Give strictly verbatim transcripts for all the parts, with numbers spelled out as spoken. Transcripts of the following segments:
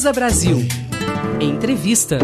Pesquisa Brasil. Entrevista.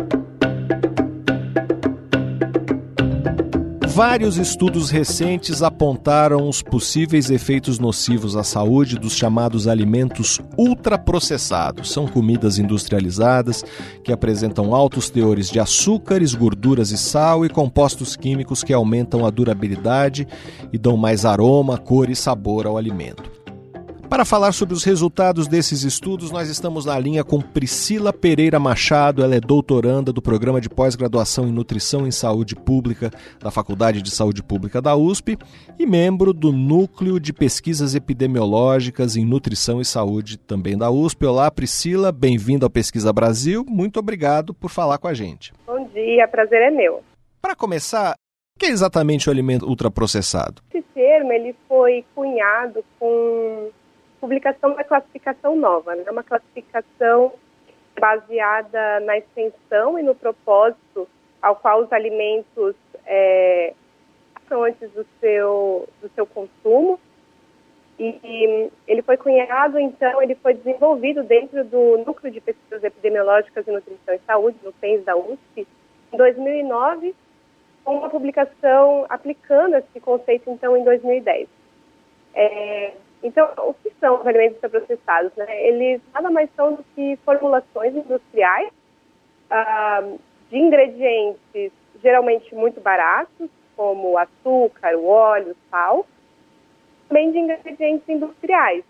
Vários estudos recentes apontaram os possíveis efeitos nocivos à saúde dos chamados alimentos ultraprocessados. São comidas industrializadas que apresentam altos teores de açúcares, gorduras e sal e compostos químicos que aumentam a durabilidade e dão mais aroma, cor e sabor ao alimento. Para falar sobre os resultados desses estudos, nós estamos na linha com Priscila Pereira Machado. Ela é doutoranda do Programa de Pós-Graduação em Nutrição e Saúde Pública da Faculdade de Saúde Pública da U S P e membro do Núcleo de Pesquisas Epidemiológicas em Nutrição e Saúde também da U S P. Olá, Priscila, bem-vinda ao Pesquisa Brasil. Muito obrigado por falar com a gente. Bom dia, prazer é meu. Para começar, o que é exatamente o alimento ultraprocessado? Esse termo ele foi cunhado com publicação da classificação nova, né? Uma classificação baseada na extensão e no propósito ao qual os alimentos é, são antes do seu, do seu consumo. E, e ele foi cunhado, então, ele foi desenvolvido dentro do Núcleo de Pesquisas Epidemiológicas em Nutrição e Saúde, no P E N S da U S P, em dois mil e nove, com uma publicação aplicando esse conceito, então, em dois mil e dez. É, Então, o que são os alimentos ultraprocessados, né? Eles nada mais são do que formulações industriais ah, de ingredientes geralmente muito baratos, como o açúcar, o óleo, o sal, também de ingredientes industriais,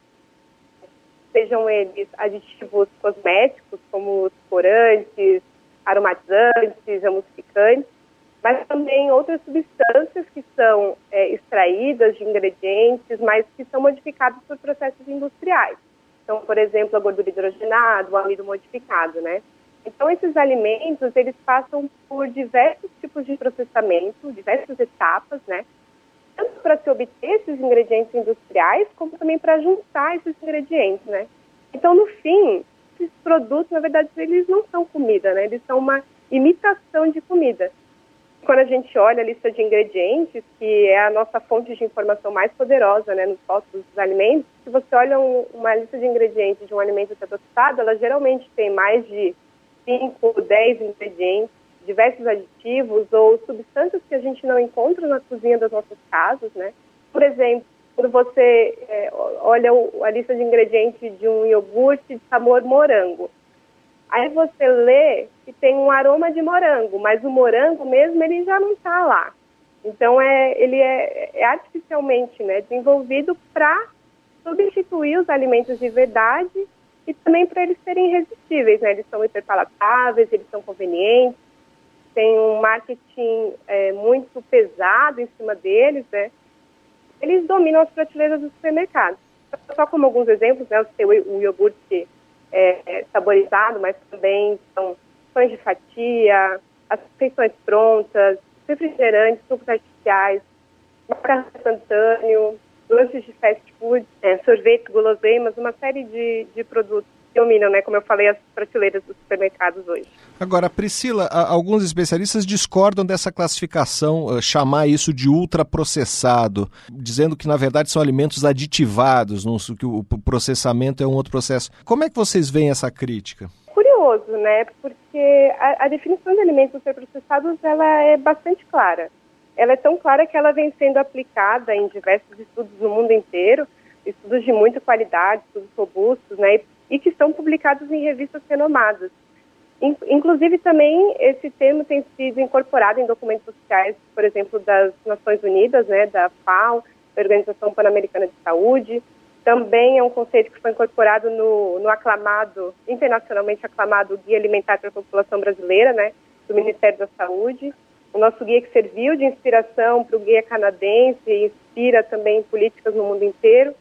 sejam eles aditivos cosméticos, como os corantes, aromatizantes, emulsificantes, mas também outras substâncias que são é, extraídas de ingredientes, mas que são modificados por processos industriais. Então, por exemplo, a gordura hidrogenada, o amido modificado, né? Então, esses alimentos, eles passam por diversos tipos de processamento, diversas etapas, né? Tanto para se obter esses ingredientes industriais, como também para juntar esses ingredientes, né? Então, no fim, esses produtos, na verdade, eles não são comida, né? Eles são uma imitação de comida. Quando a gente olha a lista de ingredientes, que é a nossa fonte de informação mais poderosa, né, nos rótulos dos alimentos, se você olha um, uma lista de ingredientes de um alimento ultraprocessado, ela geralmente tem mais de cinco, dez ingredientes, diversos aditivos ou substâncias que a gente não encontra na cozinha das nossas casas, né? Por exemplo, quando você é, olha o, a lista de ingredientes de um iogurte de sabor morango, aí você lê que tem um aroma de morango, mas o morango mesmo ele já não está lá. Então, é, ele é, é artificialmente, né, desenvolvido para substituir os alimentos de verdade e também para eles serem irresistíveis, né? Eles são hiperpalatáveis, eles são convenientes, tem um marketing é, muito pesado em cima deles, né? Eles dominam as prateleiras dos supermercados. Só como alguns exemplos, né, o seu o iogurte É, é, saborizado, mas também são pães de fatia, as refeições prontas, refrigerantes, sucos artificiais, macarrão instantâneo, lanches de fast food, é, sorvetes, guloseimas, uma série de, de produtos que dominam, né, como eu falei, as prateleiras dos supermercados hoje. Agora, Priscila, alguns especialistas discordam dessa classificação, uh, chamar isso de ultraprocessado, dizendo que, na verdade, são alimentos aditivados, não, que o processamento é um outro processo. Como é que vocês veem essa crítica? Curioso, né? Porque a, a definição de alimentos ultraprocessados, ela é bastante clara. Ela é tão clara que ela vem sendo aplicada em diversos estudos no mundo inteiro, estudos de muita qualidade, estudos robustos, né? E, e que estão publicados em revistas renomadas. Inclusive, também, esse termo tem sido incorporado em documentos oficiais, por exemplo, das Nações Unidas, né, da F A O, da Organização Pan-Americana de Saúde. Também é um conceito que foi incorporado no, no aclamado, internacionalmente aclamado Guia Alimentar para a População Brasileira, né, do Ministério da Saúde. O nosso guia que serviu de inspiração para o guia canadense e inspira também políticas no mundo inteiro.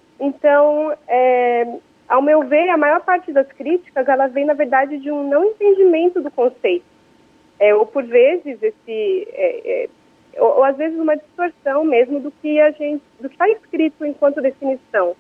Então, é... ao meu ver, a maior parte das críticas, ela vem, na verdade, de um não entendimento do conceito. É, ou, por vezes, esse, é, é, ou, ou, às vezes, uma distorção mesmo do que a gente, do que está escrito enquanto definição.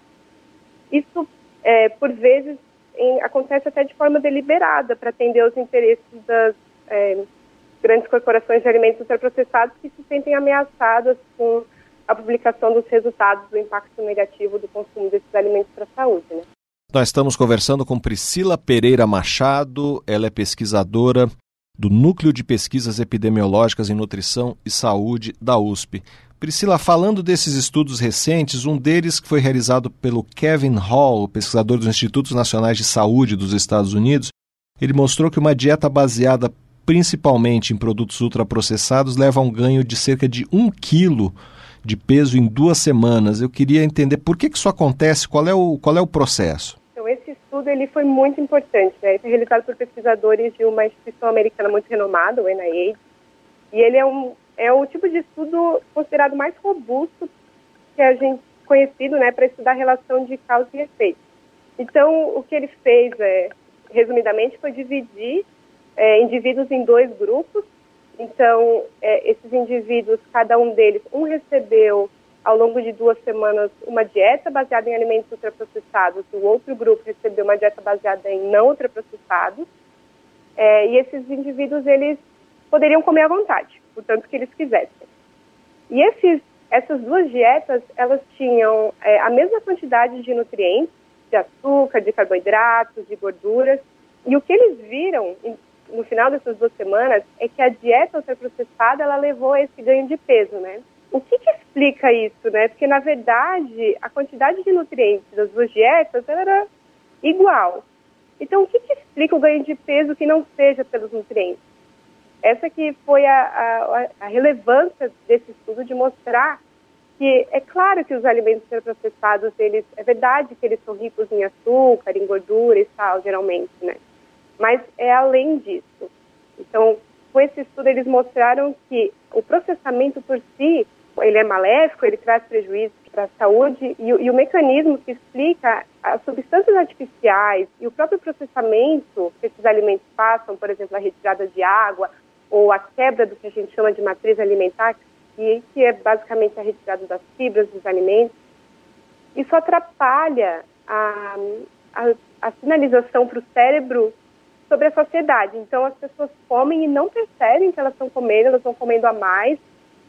Isso, é, por vezes, em, acontece até de forma deliberada para atender aos interesses das é, grandes corporações de alimentos ultraprocessados que se sentem ameaçadas com a publicação dos resultados do impacto negativo do consumo desses alimentos para a saúde, né? Nós estamos conversando com Priscila Pereira Machado, ela é pesquisadora do Núcleo de Pesquisas Epidemiológicas em Nutrição e Saúde da U S P. Priscila, falando desses estudos recentes, um deles que foi realizado pelo Kevin Hall, pesquisador dos Institutos Nacionais de Saúde dos Estados Unidos, ele mostrou que uma dieta baseada principalmente em produtos ultraprocessados leva a um ganho de cerca de um quilo de peso em duas semanas. Eu queria entender por que, que isso acontece, qual é o, qual é o processo. Então, esse estudo ele foi muito importante, né? Ele foi realizado por pesquisadores de uma instituição americana muito renomada, o N I H, e ele é, um, é o tipo de estudo considerado mais robusto que a gente conhecido, né, para estudar a relação de causa e efeito. Então, o que ele fez, é, resumidamente, foi dividir é, indivíduos em dois grupos. Então, é, esses indivíduos, cada um deles, um recebeu ao longo de duas semanas uma dieta baseada em alimentos ultraprocessados, e o outro grupo recebeu uma dieta baseada em não ultraprocessados, é, e esses indivíduos, eles poderiam comer à vontade, o tanto que eles quisessem. E esses, essas duas dietas, elas tinham é, a mesma quantidade de nutrientes, de açúcar, de carboidratos, de gorduras, e o que eles viram no final dessas duas semanas é que a dieta ultraprocessada, ela levou a esse ganho de peso, né? O que que explica isso, né? Porque, na verdade, a quantidade de nutrientes das duas dietas era igual. Então, o que que explica o ganho de peso que não seja pelos nutrientes? Essa que foi a, a, a relevância desse estudo, de mostrar que é claro que os alimentos ultraprocessados, eles, é verdade que eles são ricos em açúcar, em gordura e sal, geralmente, né? Mas é além disso. Então, com esse estudo, eles mostraram que o processamento por si, ele é maléfico, ele traz prejuízos para a saúde, e, e o mecanismo que explica as substâncias artificiais e o próprio processamento que esses alimentos passam, por exemplo, a retirada de água ou a quebra do que a gente chama de matriz alimentar, que, que é basicamente a retirada das fibras dos alimentos, isso atrapalha a, a, a sinalização para o cérebro sobre a saciedade. Então, as pessoas comem e não percebem que elas estão comendo, elas estão comendo a mais,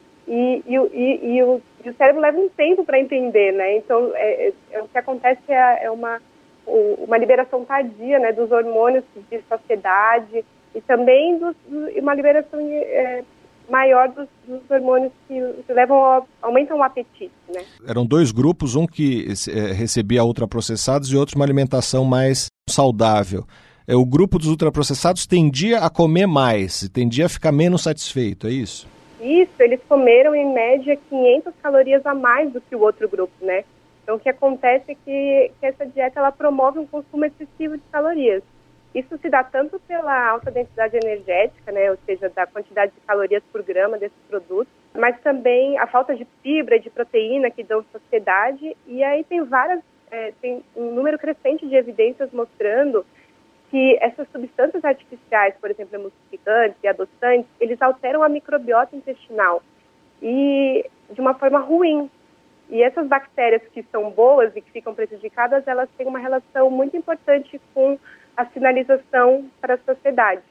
e, e, e, e, o, e o cérebro leva um tempo para entender, né? Então, é, é, o que acontece é, é uma, uma liberação tardia, né, dos hormônios de saciedade, e também dos, uma liberação é, maior dos, dos hormônios que levam ao, aumentam o apetite, né? Eram dois grupos, um que é, recebia ultraprocessados e outro uma alimentação mais saudável. O grupo dos ultraprocessados tendia a comer mais, tendia a ficar menos satisfeito, é isso? Isso, eles comeram em média quinhentas calorias a mais do que o outro grupo, né? Então o que acontece é que, que essa dieta, ela promove um consumo excessivo de calorias. Isso se dá tanto pela alta densidade energética, né? Ou seja, da quantidade de calorias por grama desses produtos, mas também a falta de fibra e de proteína que dão saciedade, e aí tem várias, é, tem um número crescente de evidências mostrando que essas substâncias artificiais, por exemplo, emulsificantes e adoçantes, eles alteram a microbiota intestinal e de uma forma ruim. E essas bactérias que são boas e que ficam prejudicadas, elas têm uma relação muito importante com a sinalização para a saciedade.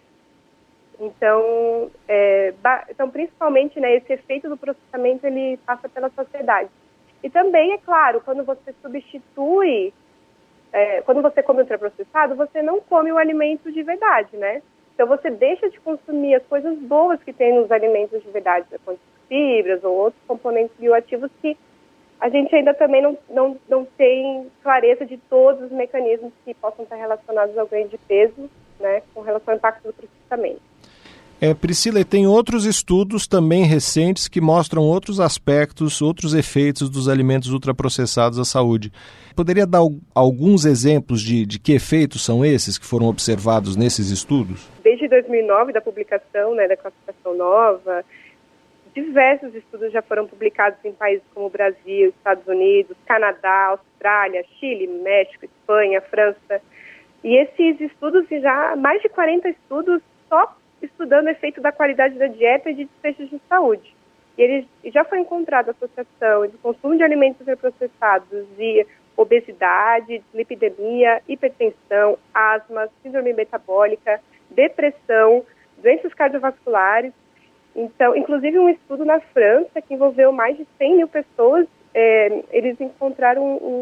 Então, é, ba- então principalmente, né, esse efeito do processamento, ele passa pela saciedade. E também, é claro, quando você substitui É, quando você come ultraprocessado, você não come o alimento de verdade, né? Então você deixa de consumir as coisas boas que tem nos alimentos de verdade, né? Como fibras ou outros componentes bioativos que a gente ainda também não, não, não tem clareza de todos os mecanismos que possam estar relacionados ao ganho de peso, né? Com relação ao impacto do processamento. É, Priscila, e tem outros estudos também recentes que mostram outros aspectos, outros efeitos dos alimentos ultraprocessados à saúde. Poderia dar alguns exemplos de, de que efeitos são esses que foram observados nesses estudos? Desde dois mil e nove, da publicação, né, da classificação nova, diversos estudos já foram publicados em países como Brasil, Estados Unidos, Canadá, Austrália, Chile, México, Espanha, França. E esses estudos, já mais de quarenta estudos só estudando o efeito da qualidade da dieta e de desfechos de saúde. E ele já foi encontrada associação entre o consumo de alimentos ultraprocessados e obesidade, lipidemia, hipertensão, asma, síndrome metabólica, depressão, doenças cardiovasculares. Então, inclusive um estudo na França que envolveu mais de cem mil pessoas, é, eles encontraram um,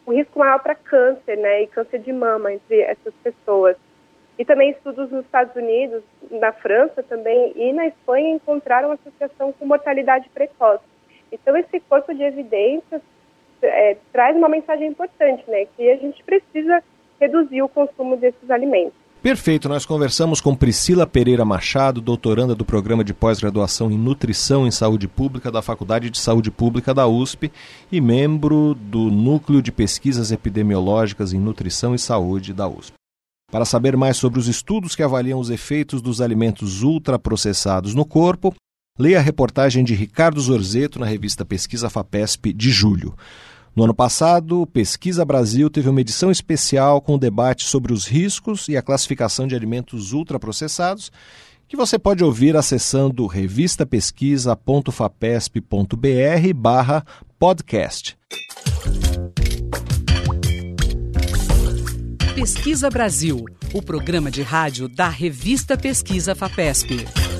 um risco maior para câncer, né, e câncer de mama entre essas pessoas. E também estudos nos Estados Unidos, na França também e na Espanha encontraram associação com mortalidade precoce. Então, esse corpo de evidências é, traz uma mensagem importante, né, que a gente precisa reduzir o consumo desses alimentos. Perfeito, nós conversamos com Priscila Pereira Machado, doutoranda do Programa de Pós-Graduação em Nutrição em Saúde Pública da Faculdade de Saúde Pública da U S P e membro do Núcleo de Pesquisas Epidemiológicas em Nutrição e Saúde da U S P. Para saber mais sobre os estudos que avaliam os efeitos dos alimentos ultraprocessados no corpo, leia a reportagem de Ricardo Zorzeto na revista Pesquisa FAPESP de julho. No ano passado, Pesquisa Brasil teve uma edição especial com o debate sobre os riscos e a classificação de alimentos ultraprocessados, que você pode ouvir acessando revistapesquisa.fapesp.br barra podcast. Pesquisa Brasil, o programa de rádio da revista Pesquisa FAPESP.